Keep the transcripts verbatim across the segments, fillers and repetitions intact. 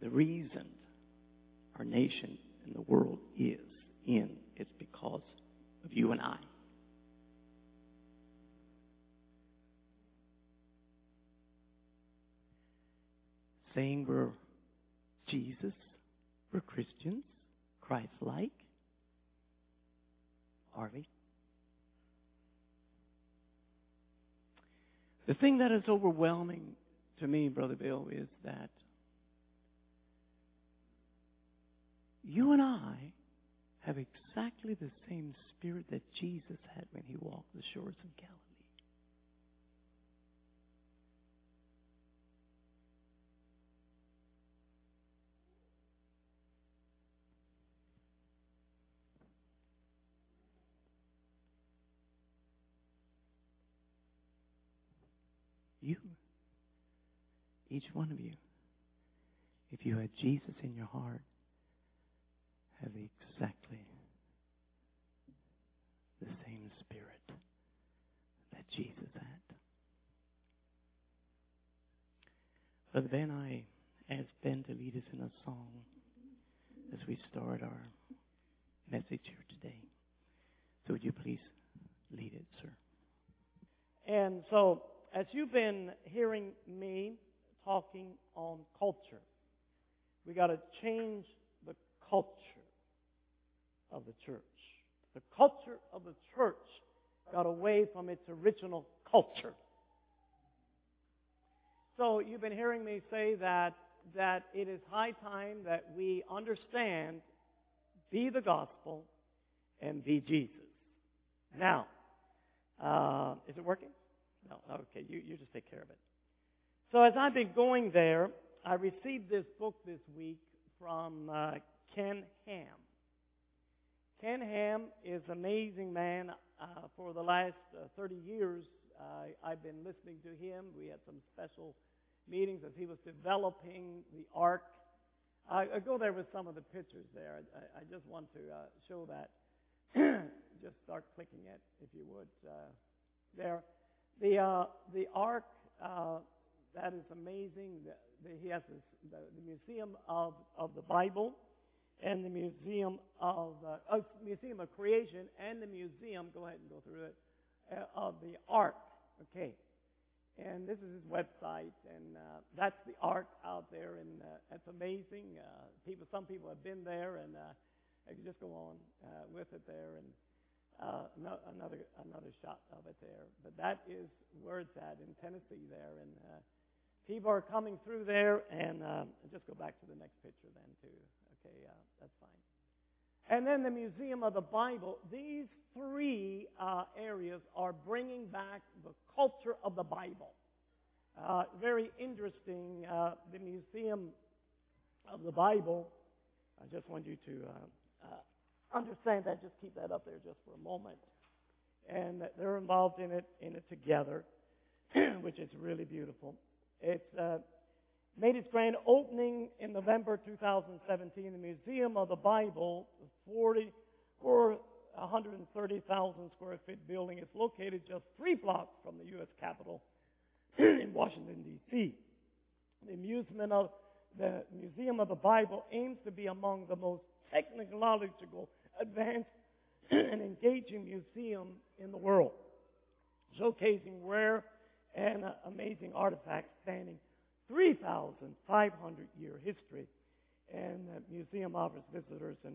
the reason our nation and the world is in is because of you and I. Saying we're Jesus, we're Christians, Christ-like, are we? The thing that is overwhelming to me, Brother Bill, is that you and I have exactly the same spirit that Jesus had when he walked the shores of Galilee. You, each one of you, if you had Jesus in your heart, have exactly the same spirit that Jesus had. But then I asked Ben to lead us in a song as we start our message here today. So would you please lead it, sir? And so, as you've been hearing me talking on culture, we got to change the culture of the church. The culture of the church got away from its original culture. So you've been hearing me say that that it is high time that we understand, be the gospel, and be Jesus. Now, uh, is it working? No, okay, you, you just take care of it. So as I've been going there, I received this book this week from uh, Ken Ham. Ken Ham is an amazing man. Uh, for the last uh, thirty years, uh, I've been listening to him. We had some special meetings as he was developing the ark. I, I go there with some of the pictures there. I, I just want to uh, show that. Just start clicking it, if you would, uh, there. The uh, the ark, uh, that is amazing. The, the, he has this, the, the Museum of, of the Bible and the Museum of uh, uh, Museum of Creation and the Museum, go ahead and go through it, uh, of the Ark. Okay. And this is his website, and uh, that's the Ark out there, and uh, it's amazing. Uh, people, some people have been there, and uh, I can just go on uh, with it there, and uh, no, another another shot of it there. But that is where it's at in Tennessee there, and uh, people are coming through there, and uh, just go back to the next picture then too. Okay, uh, that's fine. And then the Museum of the Bible. These three uh, areas are bringing back the culture of the Bible. Uh, very interesting. Uh, the Museum of the Bible. I just want you to uh, uh, understand that. Just keep that up there just for a moment. And they're involved in it, in it together, which is really beautiful. It's uh, made its grand opening in November two thousand seventeen. The Museum of the Bible, forty or one hundred thirty thousand square feet building, is located just three blocks from the U S Capitol in Washington, D C The Museum of the Museum of the Bible aims to be among the most technological, advanced, and engaging museum in the world, showcasing rare and uh, amazing artifacts spanning three thousand five hundred year history. And the museum offers visitors an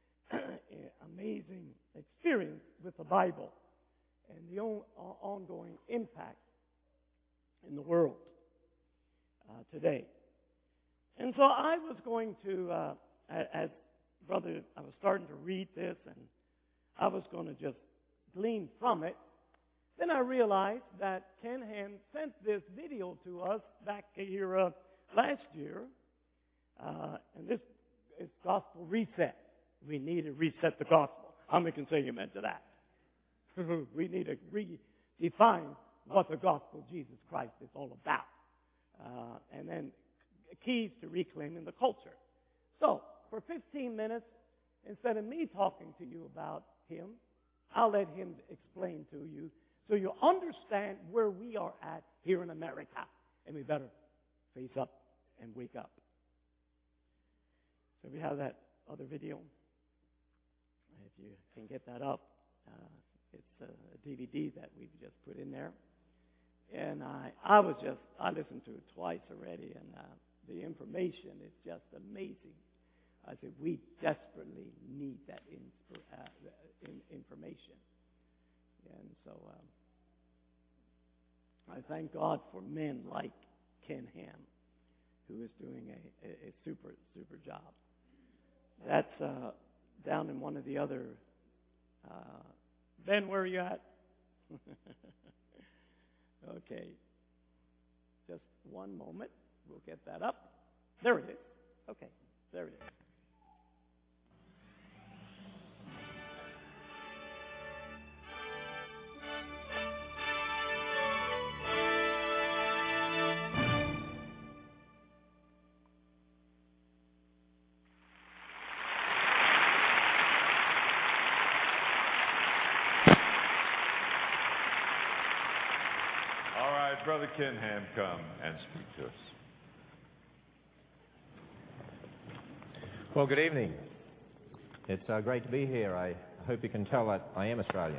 amazing experience with the Bible and the on, uh, ongoing impact in the world uh, today. And so I was going to, uh, as brother, I was starting to read this, and I was going to just glean from it. Then I realized that Ken Ham sent this video to us back here uh, last year, uh, and this is Gospel Reset. We need to reset the gospel. How many can say amen to that? We need to redefine what the gospel of Jesus Christ is all about. Uh, and then keys to reclaiming the culture. So, for fifteen minutes, instead of me talking to you about him, I'll let him explain to you so you understand where we are at here in America. And we better face up and wake up. So we have that other video. If you can get that up, uh, it's a D V D that we've just put in there. And I, I was just, I listened to it twice already, and uh, the information is just amazing. I said, we desperately need that insp- uh, in, information. And so um, I thank God for men like Ken Ham, who is doing a, a, a super, super job. That's uh, down in one of the other... Uh, Ben, where are you at? Okay. Just one moment. We'll get that up. There it is. Okay. There it is. Brother Ken Ham, come and speak to us. Well, good evening. It's uh, great to be here. I hope you can tell that I am Australian.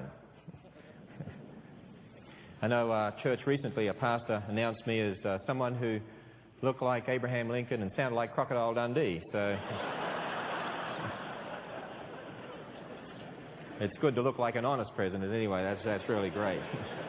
I know uh, church recently, a pastor announced me as uh, someone who looked like Abraham Lincoln and sounded like Crocodile Dundee. So it's good to look like an honest president anyway. That's, that's really great.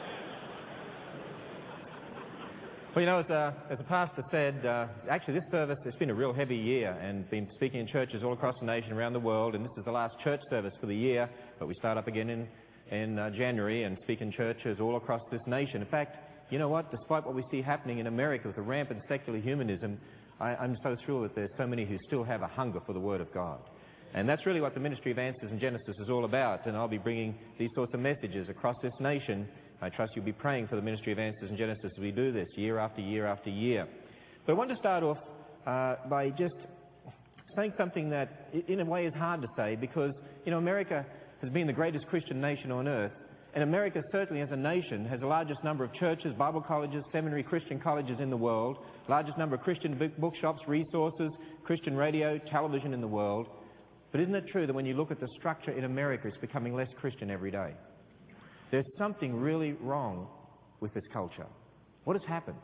Well, you know, as, uh, as the pastor said, uh, actually this service, it's been a real heavy year and been speaking in churches all across the nation, around the world, and this is the last church service for the year, but we start up again in, in uh, January and speak in churches all across this nation. In fact, you know what, despite what we see happening in America with the rampant secular humanism, I, I'm so thrilled that there's so many who still have a hunger for the Word of God. And that's really what the Ministry of Answers in Genesis is all about, and I'll be bringing these sorts of messages across this nation. I trust you'll be praying for the Ministry of Answers in Genesis as we do this year after year after year. But I want to start off uh, by just saying something that in a way is hard to say because, you know, America has been the greatest Christian nation on earth, and America certainly as a nation has the largest number of churches, Bible colleges, seminary Christian colleges in the world, largest number of Christian bookshops, resources, Christian radio, television in the world. But isn't it true that when you look at the structure in America, it's becoming less Christian every day? There's something really wrong with this culture. What has happened?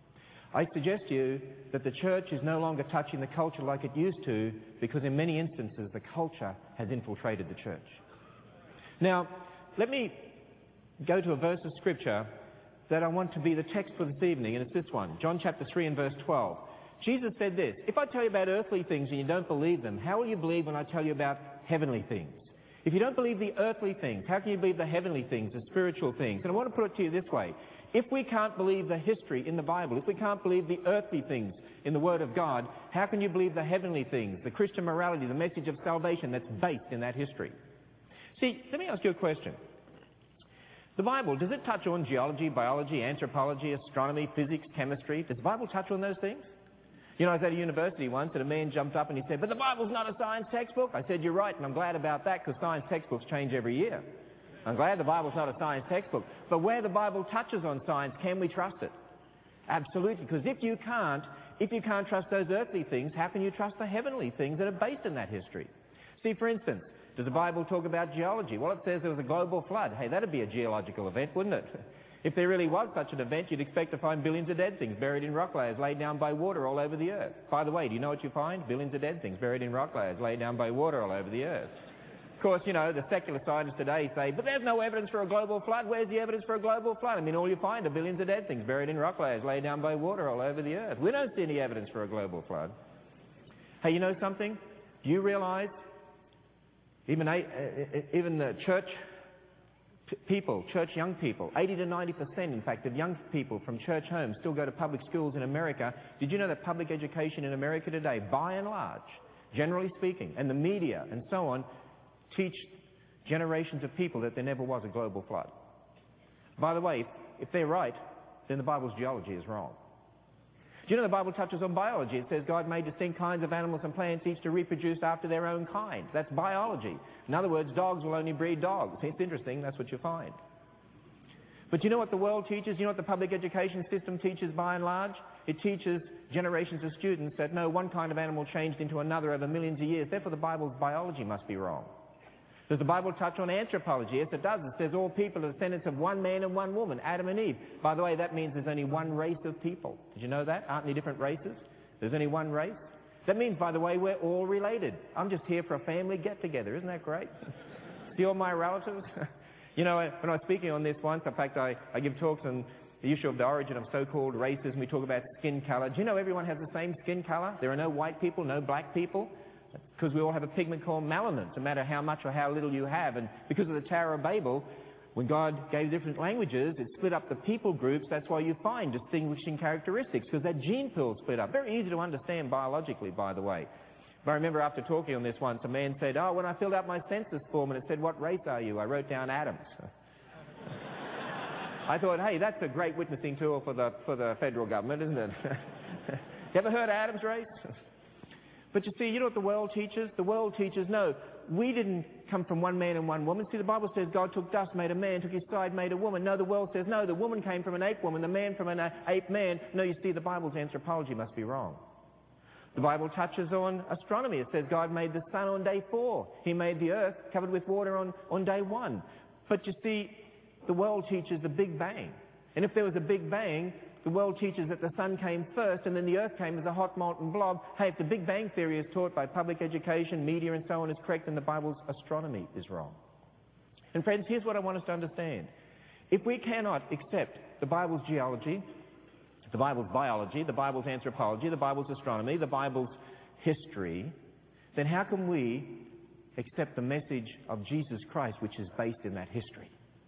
I suggest to you that the church is no longer touching the culture like it used to because in many instances the culture has infiltrated the church. Now, let me go to a verse of Scripture that I want to be the text for this evening, and it's this one, John chapter three and verse twelve. Jesus said this, "If I tell you about earthly things and you don't believe them, how will you believe when I tell you about heavenly things? If you don't believe the earthly things, how can you believe the heavenly things, the spiritual things?" And I want to put it to you this way. If we can't believe the history in the Bible, if we can't believe the earthly things in the Word of God, how can you believe the heavenly things, the Christian morality, the message of salvation that's based in that history? See, let me ask you a question. The Bible, does it touch on geology, biology, anthropology, astronomy, physics, chemistry? Does the Bible touch on those things? You know, I was at a university once and a man jumped up and he said, "But the Bible's not a science textbook." I said, "You're right, and I'm glad about that because science textbooks change every year. I'm glad the Bible's not a science textbook. But where the Bible touches on science, can we trust it? Absolutely, because if you can't, if you can't trust those earthly things, how can you trust the heavenly things that are based in that history? See, for instance, does the Bible talk about geology? Well, it says there was a global flood. Hey, that'd be a geological event, wouldn't it? If there really was such an event, you'd expect to find billions of dead things buried in rock layers laid down by water all over the earth. By the way, do you know what you find? Billions of dead things buried in rock layers laid down by water all over the earth. Of course, you know, the secular scientists today say, "But there's no evidence for a global flood." Where's the evidence for a global flood? I mean, all you find are billions of dead things buried in rock layers laid down by water all over the earth. We don't see any evidence for a global flood. Hey, you know something? Do you realize even, even the church people, church young people, eighty to ninety percent, in fact, of young people from church homes still go to public schools in America. Did you know that public education in America today, by and large, generally speaking, and the media and so on, teach generations of people that there never was a global flood? By the way, if they're right, then the Bible's geology is wrong. Do you know the Bible touches on biology? It says God made distinct kinds of animals and plants, each to reproduce after their own kind. That's biology. In other words, dogs will only breed dogs. It's interesting, that's what you find. But you know what the world teaches? You know what the public education system teaches by and large? it teaches generations of students that no, one kind of animal changed into another over millions of years. Therefore, the Bible's biology must be wrong. Does the Bible touch on anthropology? Yes, it does. It says all people are descendants of one man and one woman, Adam and Eve. By the way, that means there's only one race of people. Did you know that? Aren't there different races? There's only one race. That means, by the way, we're all related. I'm just here for a family get-together. Isn't that great? See all my relatives? You know, when I was speaking on this once, in fact, I, I give talks on the issue of the origin of so-called races, and we talk about skin colour. Do you know everyone has the same skin colour? There are no white people, no black people. Because we all have a pigment called melanin, no matter how much or how little you have. And because of the Tower of Babel, when God gave different languages, it split up the people groups. That's why you find distinguishing characteristics, because that gene pool split up. Very easy to understand biologically, by the way. But I remember after talking on this once, a man said, oh, when I filled out my census form and it said, what race are you? I wrote down Adams. I thought, hey, that's a great witnessing tool for the, for the federal government, isn't it? You ever heard of Adam's race? But you see, you know what the world teaches? The world teaches, no, we didn't come from one man and one woman. See, the Bible says God took dust, made a man, took his side, made a woman. No, the world says, no, the woman came from an ape woman, the man from an ape man. No, you see, the Bible's anthropology must be wrong. The Bible touches on astronomy. It says God made the sun on day four. He made the earth covered with water on, on day one. But you see, the world teaches the Big Bang. And if there was a Big Bang, the world teaches that the sun came first and then the earth came as a hot molten blob. Hey, if the Big Bang theory is taught by public education, media and so on is correct, then the Bible's astronomy is wrong. And friends, here's what I want us to understand. If we cannot accept the Bible's geology, the Bible's biology, the Bible's anthropology, the Bible's astronomy, the Bible's history, then how can we accept the message of Jesus Christ, which is based in that history?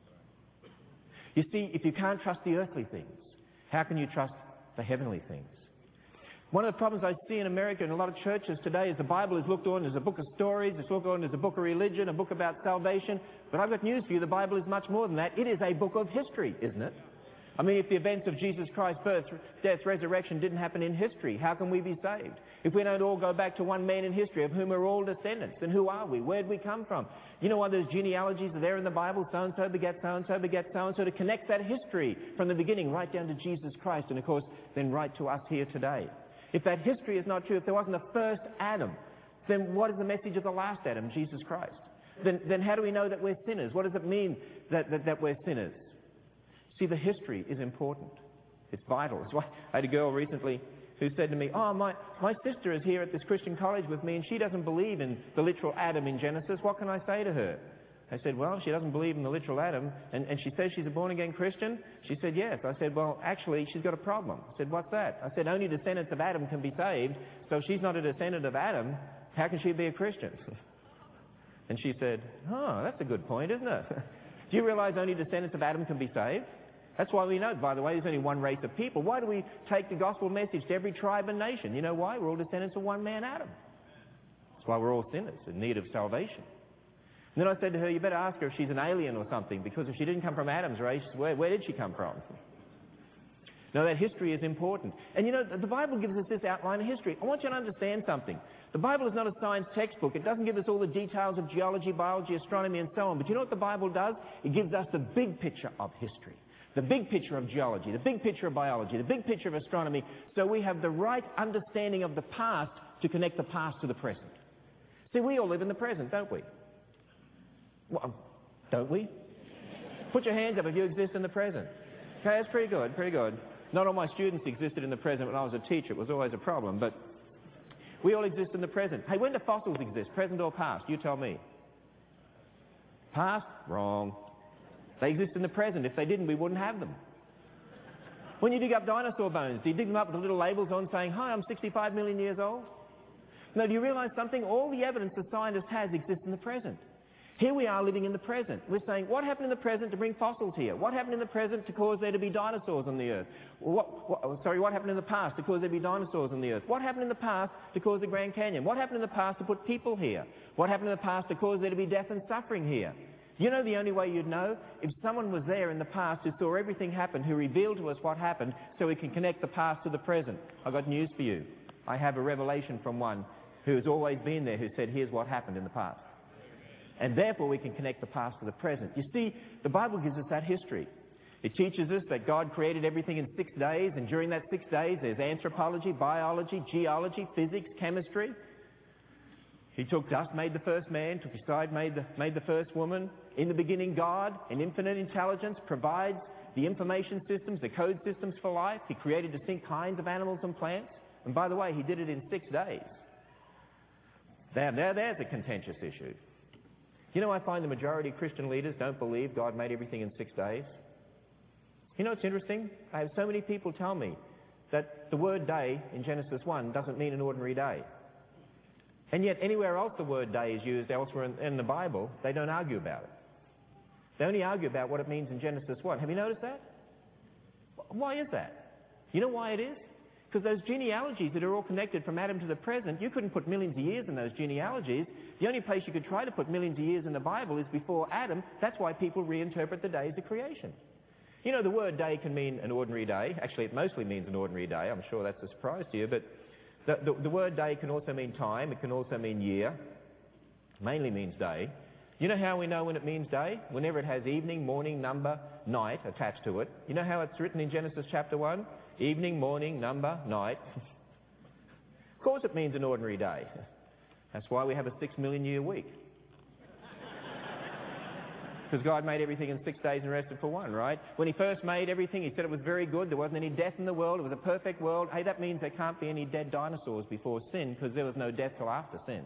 You see, if you can't trust the earthly things, how can you trust the heavenly things? One of the problems I see in America and a lot of churches today is the Bible is looked on as a book of stories, it's looked on as a book of religion, a book about salvation. But I've got news for you, the Bible is much more than that. It is a book of history, isn't it? I mean, if the events of Jesus Christ's birth, death, resurrection didn't happen in history, how can we be saved? If we don't all go back to one man in history of whom we're all descendants, then who are we? Where'd we come from? You know why those genealogies are there in the Bible? So-and-so begat so-and-so begat so-and-so, to connect that history from the beginning right down to Jesus Christ and, of course, then right to us here today. If that history is not true, if there wasn't a first Adam, then what is the message of the last Adam, Jesus Christ? Then, then how do we know that we're sinners? What does it mean that, that, that we're sinners? See, the history is important. It's vital. It's why I had a girl recently who said to me, oh, my, my sister is here at this Christian college with me and she doesn't believe in the literal Adam in Genesis. What can I say to her? I said, well, she doesn't believe in the literal Adam and, and she says she's a born-again Christian. She said, yes. I said, well, actually, she's got a problem. I said, what's that? I said, only descendants of Adam can be saved. So if she's not a descendant of Adam, how can she be a Christian? And she said, oh, that's a good point, isn't it? Do you realize only descendants of Adam can be saved? That's why we know, by the way, there's only one race of people. Why do we take the gospel message to every tribe and nation? You know why? We're all descendants of one man, Adam. That's why we're all sinners in need of salvation. And then I said to her, you better ask her if she's an alien or something, because if she didn't come from Adam's race, where, where did she come from? No, that history is important. And you know, the Bible gives us this outline of history. I want you to understand something. The Bible is not a science textbook. It doesn't give us all the details of geology, biology, astronomy, and so on. But you know what the Bible does? It gives us the big picture of history. The big picture of geology, the big picture of biology, the big picture of astronomy, so we have the right understanding of the past to connect the past to the present. See, we all live in the present, don't we? Well, don't we? Put your hands up if you exist in the present. Okay, that's pretty good, pretty good. Not all my students existed in the present when I was a teacher. It was always a problem, but we all exist in the present. Hey, when do fossils exist, present or past? You tell me. Past? Wrong. They exist in the present. If they didn't, we wouldn't have them. When you dig up dinosaur bones, do you dig them up with the little labels on saying, hi, I'm sixty-five million years old? No, do you realize something? All the evidence the scientist has exists in the present. Here we are living in the present. We're saying, what happened in the present to bring fossils here? What happened in the present to cause there to be dinosaurs on the earth? What, what, sorry, what happened in the past to cause there to be dinosaurs on the earth? What happened in the past to cause the Grand Canyon? What happened in the past to put people here? What happened in the past to cause there to be death and suffering here? You know the only way you'd know? If someone was there in the past who saw everything happen, who revealed to us what happened, so we can connect the past to the present. I've got news for you. I have a revelation from one who has always been there, who said, here's what happened in the past. And therefore we can connect the past to the present. You see, the Bible gives us that history. It teaches us that God created everything in six days, and during that six days there's anthropology, biology, geology, physics, chemistry. He took dust, made the first man, took his side, made the, made the first woman. In the beginning, God, in infinite intelligence, provides the information systems, the code systems for life. He created distinct kinds of animals and plants. And by the way, he did it in six days. Now, now there's a contentious issue. You know, I find the majority of Christian leaders don't believe God made everything in six days. You know, it's interesting. I have so many people tell me that the word day in Genesis one doesn't mean an ordinary day. And yet, anywhere else the word day is used elsewhere in, in the Bible, they don't argue about it. They only argue about what it means in Genesis one. Have you noticed that? Why is that? You know why it is? Because those genealogies that are all connected from Adam to the present, you couldn't put millions of years in those genealogies. The only place you could try to put millions of years in the Bible is before Adam. That's why people reinterpret the days of creation. You know, the word day can mean an ordinary day. Actually, it mostly means an ordinary day. I'm sure that's a surprise to you. But the, the, the word day can also mean time. It can also mean year. It mainly means day. You know how we know when it means day? Whenever it has evening, morning, number, night attached to it. You know how it's written in Genesis chapter one? Evening, morning, number, night. Of course it means an ordinary day. That's why we have a six million year week. Because God made everything in six days and rested for one, right? When he first made everything, he said it was very good. There wasn't any death in the world. It was a perfect world. Hey, that means there can't be any dead dinosaurs before sin, because there was no death till after sin.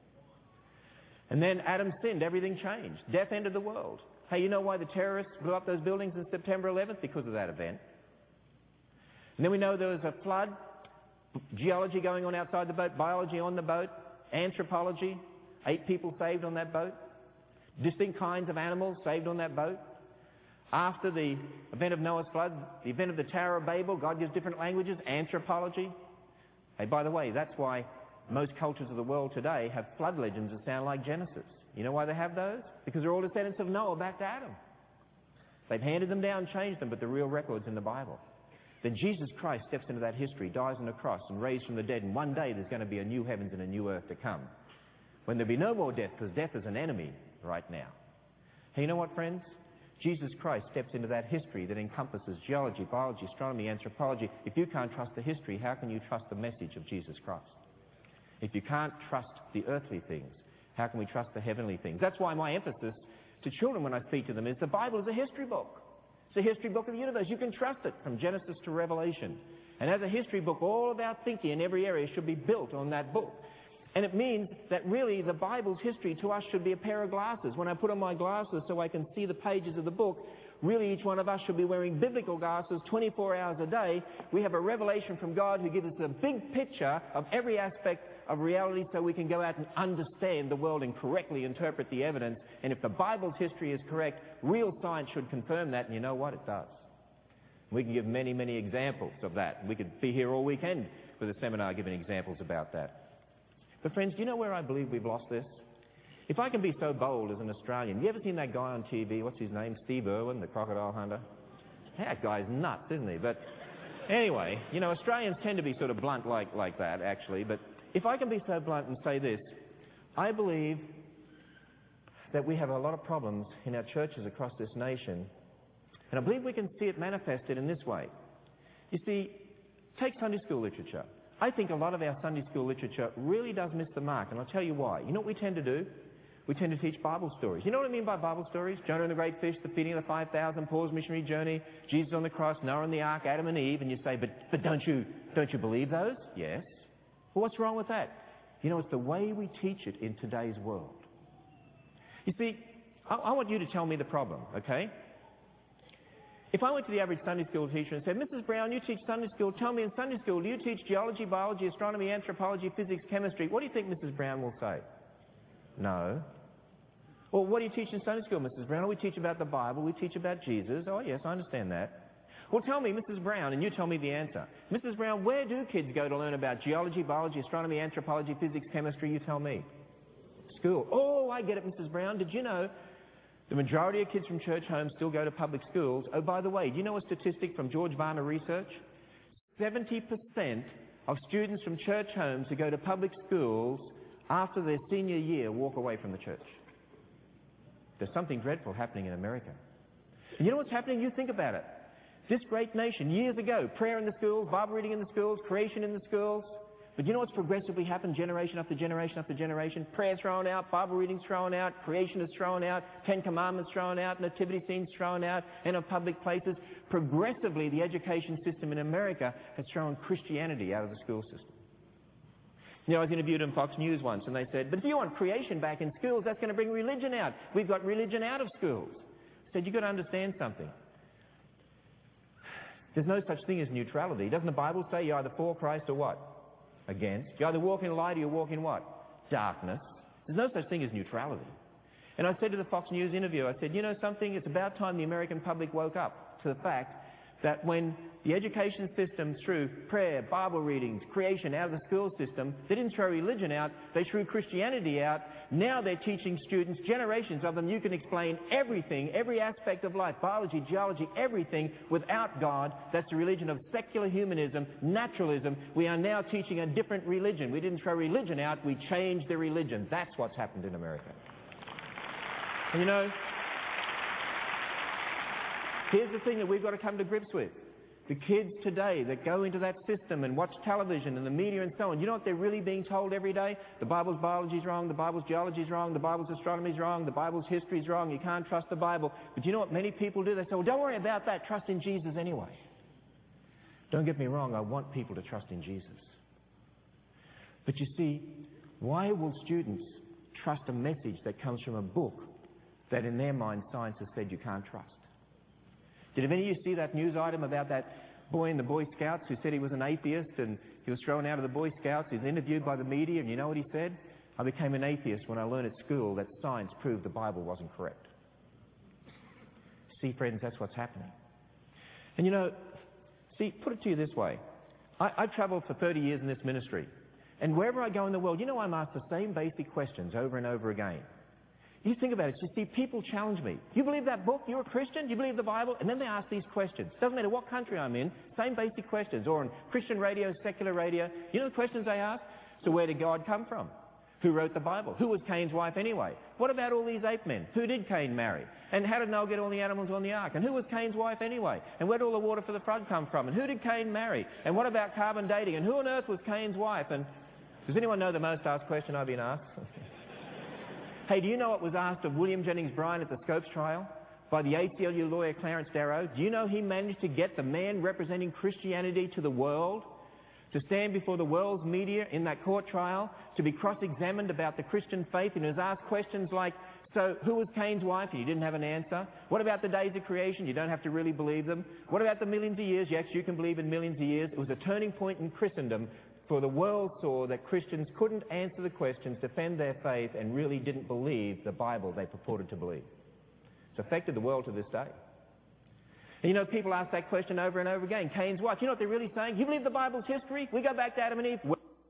And then Adam sinned. Everything changed. Death entered the world. Hey, you know why the terrorists blew up those buildings on September eleventh? Because of that event. And then we know there was a flood, geology going on outside the boat, biology on the boat, anthropology, eight people saved on that boat. Distinct kinds of animals saved on that boat. After the event of Noah's flood, the event of the Tower of Babel, God gives different languages, anthropology. Hey, by the way, that's why most cultures of the world today have flood legends that sound like Genesis. You know why they have those? Because they're all descendants of Noah back to Adam. They've handed them down, changed them, but the real record's in the Bible. Then Jesus Christ steps into that history, dies on the cross and raised from the dead, and one day there's going to be a new heavens and a new earth to come, when there'll be no more death, because death is an enemy right now. Hey, you know what, friends? Jesus Christ steps into that history that encompasses geology, biology, astronomy, anthropology. If you can't trust the history, how can you trust the message of Jesus Christ? If you can't trust the earthly things, how can we trust the heavenly things? That's why my emphasis to children when I speak to them is the Bible is a history book. It's a history book of the universe. You can trust it from Genesis to Revelation. And as a history book, all of our thinking in every area should be built on that book. And it means that really the Bible's history to us should be a pair of glasses. When I put on my glasses so I can see the pages of the book, really each one of us should be wearing biblical glasses twenty-four hours a day. We have a revelation from God who gives us a big picture of every aspect of reality so we can go out and understand the world and correctly interpret the evidence. And if the Bible's history is correct, real science should confirm that, and you know what? It does. We can give many, many examples of that. We could be here all weekend with a seminar giving examples about that. But friends, do you know where I believe we've lost this? If I can be so bold as an Australian, you ever seen that guy on T V, what's his name, Steve Irwin, the crocodile hunter? That guy's nuts, isn't he? But anyway, you know, Australians tend to be sort of blunt like, like that, actually. But if I can be so blunt and say this, I believe that we have a lot of problems in our churches across this nation, and I believe we can see it manifested in this way. You see, take Sunday school literature. I think a lot of our Sunday school literature really does miss the mark, and I'll tell you why. You know what we tend to do? We tend to teach Bible stories. You know what I mean by Bible stories? Jonah and the great fish, the feeding of the five thousand, Paul's missionary journey, Jesus on the cross, Noah and the ark, Adam and Eve, and you say, but, but don't you, don't you believe those? Yes. Well, what's wrong with that? You know, it's the way we teach it in today's world. You see, I, I want you to tell me the problem, okay? If I went to the average Sunday school teacher and said, Missus Brown, you teach Sunday school, tell me in Sunday school, do you teach geology, biology, astronomy, anthropology, physics, chemistry? What do you think Missus Brown will say? No. Well, what do you teach in Sunday school, Missus Brown? Oh, we teach about the Bible, we teach about Jesus. Oh, yes, I understand that. Well, tell me, Missus Brown, and you tell me the answer. Missus Brown, where do kids go to learn about geology, biology, astronomy, anthropology, physics, chemistry? You tell me. School. Oh, I get it, Missus Brown. Did you know the majority of kids from church homes still go to public schools? Oh, by the way, do you know a statistic from George Varner Research? seventy percent of students from church homes who go to public schools after their senior year walk away from the church. There's something dreadful happening in America. And you know what's happening? You think about it. This great nation, years ago, prayer in the schools, Bible reading in the schools, creation in the schools. But you know what's progressively happened generation after generation after generation? Prayer thrown out, Bible readings thrown out, creation is thrown out, Ten Commandments thrown out, nativity scenes thrown out, and of public places. Progressively, the education system in America has thrown Christianity out of the school system. You know, I was interviewed on Fox News once, and they said, but if you want creation back in schools, that's going to bring religion out. We've got religion out of schools. I said, you've got to understand something. There's no such thing as neutrality. Doesn't the Bible say you're either for Christ or what? Against. You either walk in light or you walk in what? Darkness. There's no such thing as neutrality. And I said to the Fox News interviewer, I said, you know something? It's about time the American public woke up to the fact that when the education system threw prayer, Bible readings, creation out of the school system, they didn't throw religion out, they threw Christianity out. Now they're teaching students, generations of them, you can explain everything, every aspect of life, biology, geology, everything without God. That's the religion of secular humanism, naturalism. We are now teaching a different religion. We didn't throw religion out, we changed the religion. That's what's happened in America. And you know, here's the thing that we've got to come to grips with. The kids today that go into that system and watch television and the media and so on, you know what they're really being told every day? The Bible's biology is wrong, the Bible's geology is wrong, the Bible's astronomy is wrong, the Bible's history is wrong, you can't trust the Bible. But you know what many people do? They say, well, don't worry about that, trust in Jesus anyway. Don't get me wrong, I want people to trust in Jesus. But you see, why will students trust a message that comes from a book that in their mind science has said you can't trust? Did any of you see that news item about that boy in the Boy Scouts who said he was an atheist and he was thrown out of the Boy Scouts? He was interviewed by the media, and you know what he said? I became an atheist when I learned at school that science proved the Bible wasn't correct. See, friends, that's what's happening. And you know, see, put it to you this way. I, I've travelled for thirty years in this ministry, and wherever I go in the world, you know, I'm asked the same basic questions over and over again. You think about it. You see, people challenge me. You believe that book? You're a Christian? You believe the Bible? And then they ask these questions. Doesn't matter what country I'm in, same basic questions. Or on Christian radio, secular radio. You know the questions they ask? So where did God come from? Who wrote the Bible? Who was Cain's wife anyway? What about all these ape men? Who did Cain marry? And how did Noah get all the animals on the ark? And who was Cain's wife anyway? And where did all the water for the flood come from? And who did Cain marry? And what about carbon dating? And who on earth was Cain's wife? And does anyone know the most asked question I've been asked? Hey, do you know what was asked of William Jennings Bryan at the Scopes trial by the A C L U lawyer Clarence Darrow? Do you know he managed to get the man representing Christianity to the world to stand before the world's media in that court trial to be cross-examined about the Christian faith, and he was asked questions like, so who was Cain's wife? And you didn't have an answer. What about the days of creation? You don't have to really believe them. What about the millions of years? Yes, you can believe in millions of years. It was a turning point in Christendom. For the world saw that Christians couldn't answer the questions, defend their faith, and really didn't believe the Bible they purported to believe. It's affected the world to this day. And you know, people ask that question over and over again. Cain's wife. You know what they're really saying? You believe the Bible's history? We go back to Adam and Eve.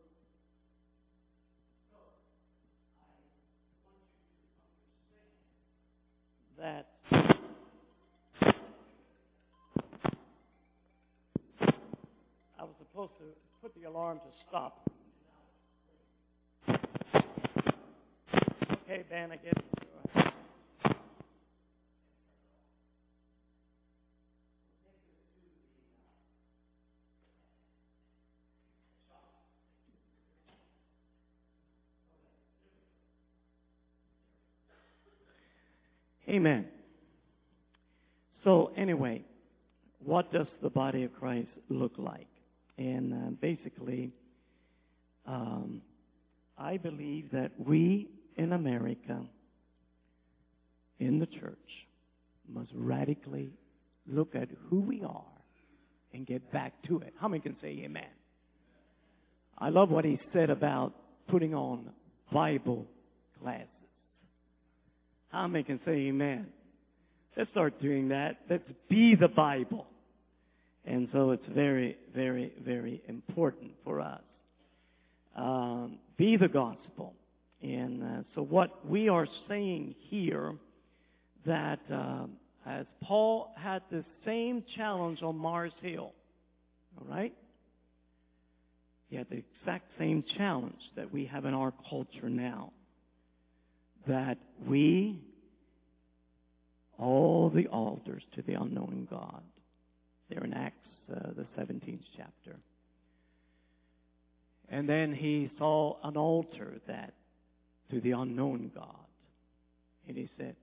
That I was supposed to put the alarm to stop. Okay, Ben, I guess. Amen. So anyway, what does the body of Christ look like? And uh, basically, um, I believe that we in America, in the church, must radically look at who we are and get back to it. How many can say amen? I love what he said about putting on Bible classes. How many can say amen? Let's start doing that. Let's be the Bible. And so it's very, very, very important for us. Um, be the gospel. And uh, so what we are saying here, that uh, as Paul had the same challenge on Mars Hill, all right? He had the exact same challenge that we have in our culture now. That we all the altars to the unknown God. There in Acts, uh, the seventeenth chapter. And then he saw an altar that to the unknown God. And he said,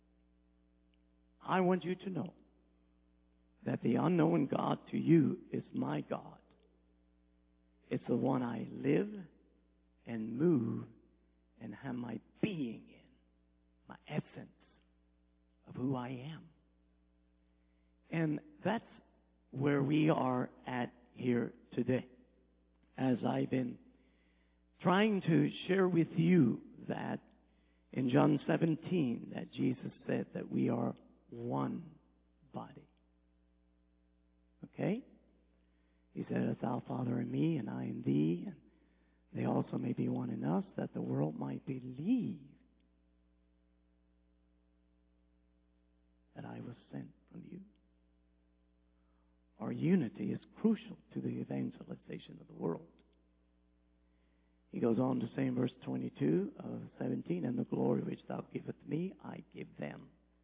I want you to know that the unknown God to you is my God. It's the one I live and move and have my being in, my essence of who I am. And that's where we are at here today. As I've been trying to share with you that in John seventeen that Jesus said that we are one body. Okay? He said, as thou, Father, in me, and I in thee, and they also may be one in us, that the world might believe that I was sent from you. Our unity is crucial to the evangelization of the world. He goes on to say in verse twenty-two of seventeen, and the glory which thou givest me, I give them.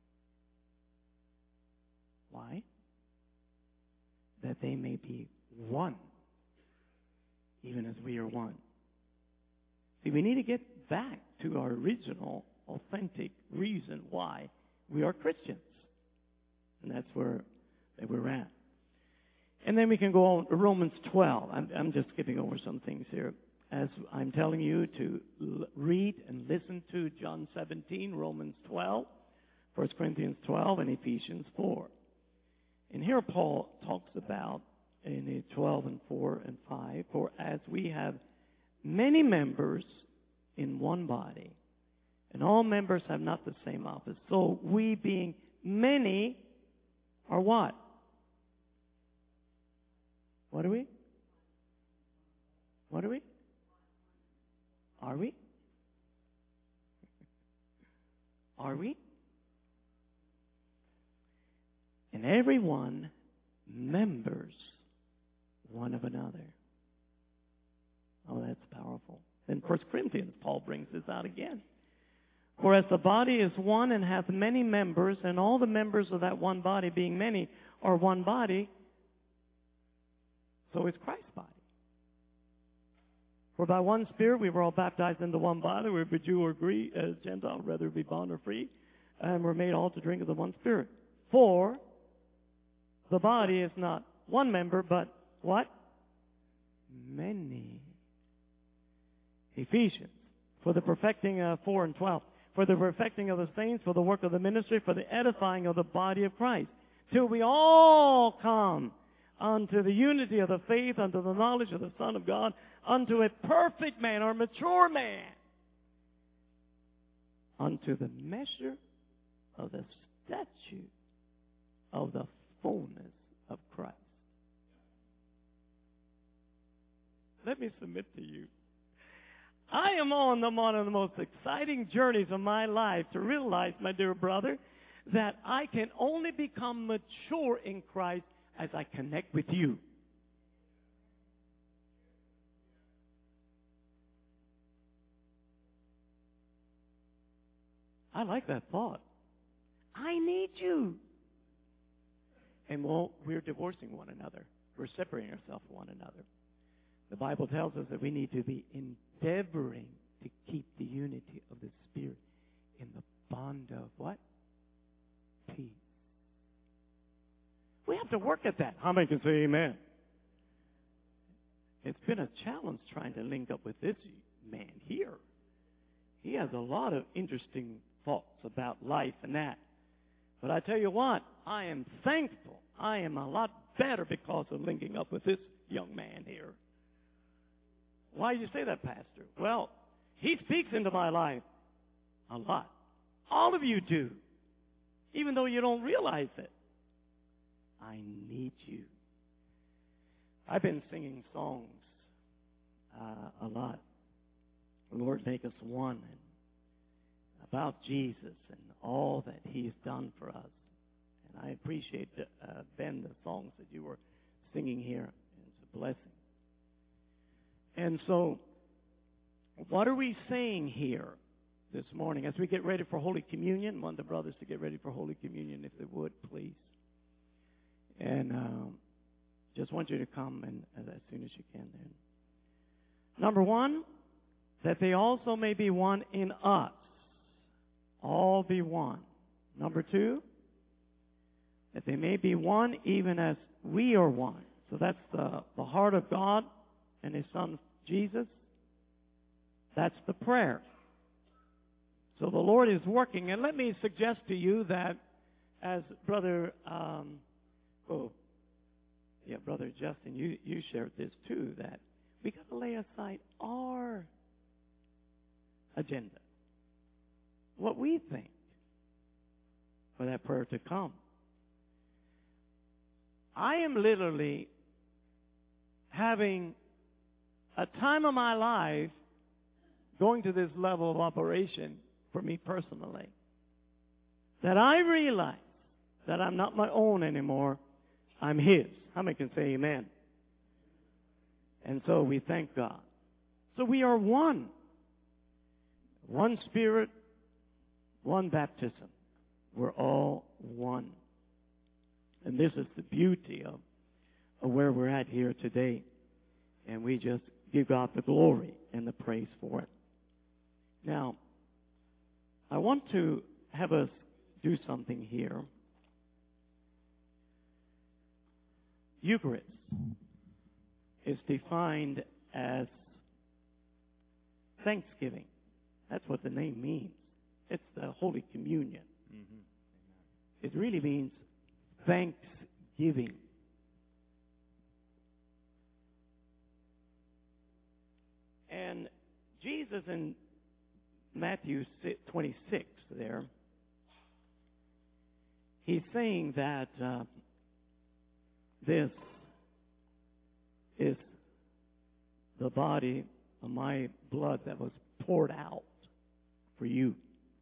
Why? That they may be one, even as we are one. See, we need to get back to our original, authentic reason why we are Christians. And that's where that we're at. And then we can go on to Romans twelve. I'm, I'm just skipping over some things here. As I'm telling you to l- read and listen to John seventeen, Romans twelve, First Corinthians twelve, and Ephesians four. And here Paul talks about in twelve and four and five, for as we have many members in one body, and all members have not the same office, so we being many are what? What are we? What are we? Are we? Are we? And everyone members one of another. Oh, that's powerful. In First Corinthians, Paul brings this out again. For as the body is one and hath many members, and all the members of that one body, being many, are one body, so is Christ's body. For by one Spirit we were all baptized into one body, whether we be Jew or Greek, uh, Gentile, whether we be bond or free, and we're made all to drink of the one Spirit. For the body is not one member, but what? Many. Ephesians. For the perfecting of four and twelve. For the perfecting of the saints, for the work of the ministry, for the edifying of the body of Christ. Till we all come unto the unity of the faith, unto the knowledge of the Son of God, unto a perfect man or mature man, unto the measure of the stature of the fullness of Christ. Let me submit to you. I am on the, one of the most exciting journeys of my life to realize, my dear brother, that I can only become mature in Christ as I connect with you. I like that thought. I need you. And well, we're divorcing one another. We're separating ourselves from one another. The Bible tells us that we need to be endeavoring to keep the unity of the Spirit in the bond of what? Peace. We have to work at that. How many can say amen? It's been a challenge trying to link up with this man here. He has a lot of interesting thoughts about life and that. But I tell you what, I am thankful. I am a lot better because of linking up with this young man here. Why do you say that, Pastor? Well, he speaks into my life a lot. All of you do, even though you don't realize it. I need you. I've been singing songs uh, a lot. Lord, make us one, and about Jesus and all that He's done for us. And I appreciate, uh, Ben, the songs that you were singing here. It's a blessing. And so, what are we saying here? this morning. As we get ready for Holy Communion, I want the brothers to get ready for Holy Communion, if they would, please. And um, just want you to come and as soon as you can then. Number one, that they also may be one in us. All be one. Number two, that they may be one even as we are one. So that's the, the heart of God and His Son Jesus. That's the prayer. So the Lord is working. And let me suggest to you that as Brother, um, oh, yeah, Brother Justin, you, you shared this too, that we got to lay aside our agenda. What we think for that prayer to come. I am literally having a time of my life going to this level of operation for me personally, that I realize that I'm not my own anymore. I'm His. How many can say amen? And so we thank God. So we are one. One Spirit, one baptism. We're all one. And this is the beauty of, of where we're at here today. And we just give God the glory and the praise for it. Now, I want to have us do something here. Eucharist is defined as thanksgiving. That's what the name means. It's the Holy Communion. Mm-hmm. It really means thanksgiving. And Jesus in Matthew twenty-six there, He's saying that uh, this is the body of my blood that was poured out for you.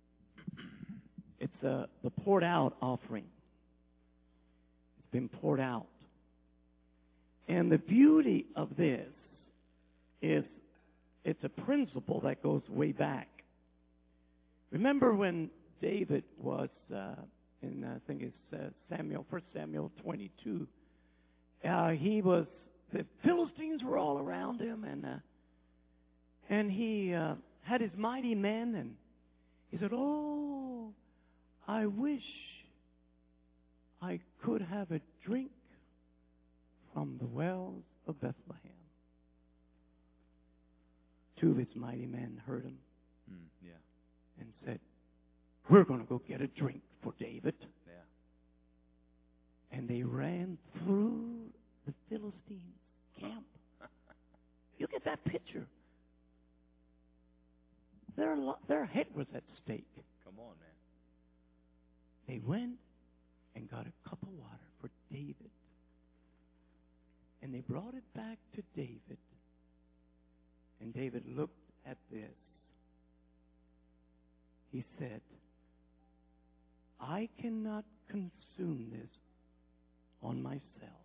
It's uh, the poured out offering. It's been poured out. And the beauty of this is it's a principle that goes way back. Remember when David was uh, in, I think it's uh, Samuel, First Samuel twenty-two, uh, he was, the Philistines were all around him, and uh, and he uh, had his mighty men, and he said, oh, I wish I could have a drink from the wells of Bethlehem. Two of his mighty men heard him mm, yeah. and said, we're going to go get a drink for David. Yeah. And they ran through the Philistine camp. You get that picture. Their, their head was at stake. Come on, man. They went and got a cup of water for David. And they brought it back to David. And David looked at this. He said, I cannot consume this on myself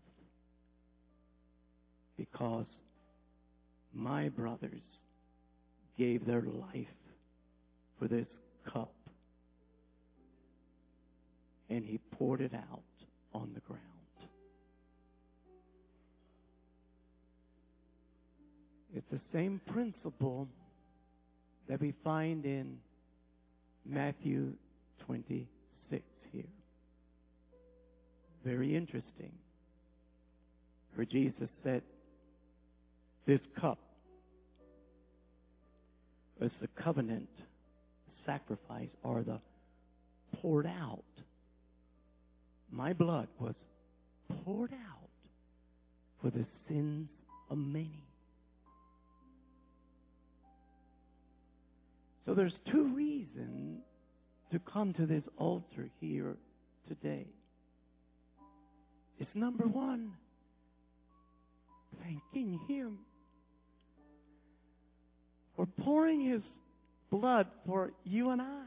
because my brothers gave their life for this cup. And he poured it out on the ground. It's the same principle that we find in Matthew twenty-six here. Very interesting. Where Jesus said, this cup is the covenant sacrifice, or the poured out. My blood was poured out for the sins of many. So there's two reasons to come to this altar here today. It's number one, thanking Him for pouring His blood for you and I.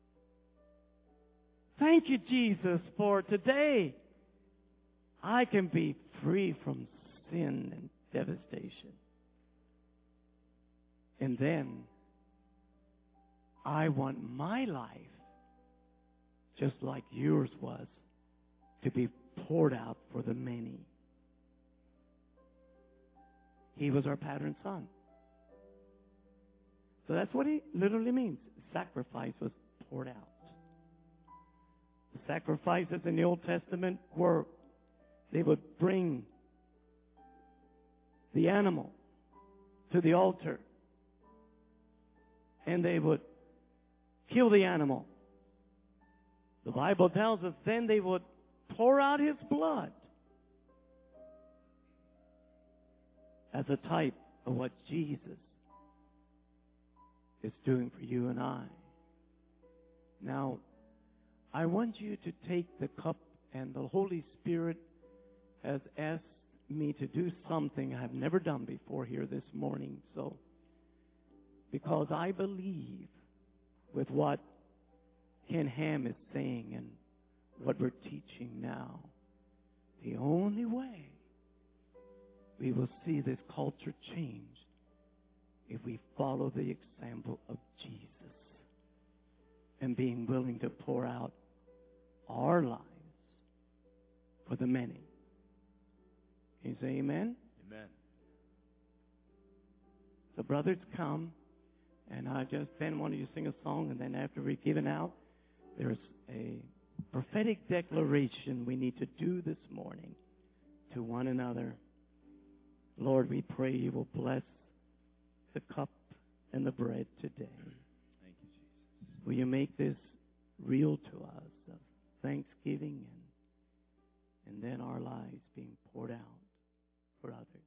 Thank you, Jesus, for today I can be free from sin and devastation. And then I want my life, just like yours was, to be poured out for the many. He was our pattern son. So that's what he literally means. Sacrifice was poured out. The sacrifices in the Old Testament were, they would bring the animal to the altar, and they would kill the animal. The Bible tells us then they would pour out his blood as a type of what Jesus is doing for you and I. Now, I want you to take the cup, and the Holy Spirit has asked me to do something I've never done before here this morning. So, because I believe with what Ken Ham is saying and what we're teaching now, the only way we will see this culture change if we follow the example of Jesus and being willing to pour out our lives for the many. Can you say amen? Amen. The brothers come, and I just then wanted you to sing a song, and then after we've given out, there's a prophetic declaration we need to do this morning to one another. Lord, we pray you will bless the cup and the bread today. Thank you, Jesus. Will you make this real to us of thanksgiving and, and then our lives being poured out for others?